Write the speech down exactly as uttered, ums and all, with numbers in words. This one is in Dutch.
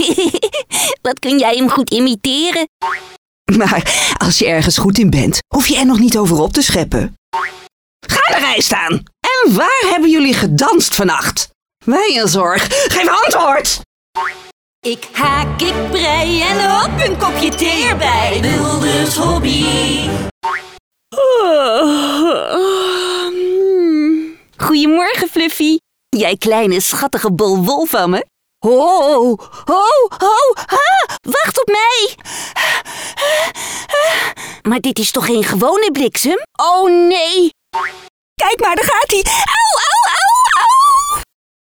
Wat kun jij hem goed imiteren? Maar als je ergens goed in bent, hoef je er nog niet over op te scheppen. Ga de rij staan! En waar hebben jullie gedanst vannacht? Wij in zorg, geef antwoord! Ik haak, ik brei en hop, een kopje thee erbij. Wilders hobby. Goedemorgen, Fluffy. Jij kleine schattige bol wol van me. Ho, ho, ho, ha, wacht op mij. Maar dit is toch geen gewone bliksem? Oh nee. Kijk maar, daar gaat hij.